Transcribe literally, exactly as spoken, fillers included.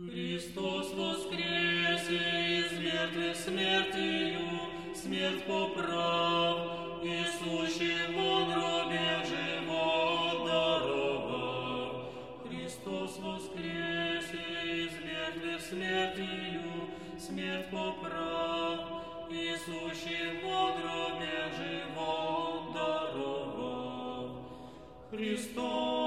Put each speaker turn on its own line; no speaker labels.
Христос воскресе из мертвых смертью, смерть поправ, и сущему гробе живот даровав. Христос воскресе из мертвых смертью, смерть поправ, и сущему гробе живот даровав. Христос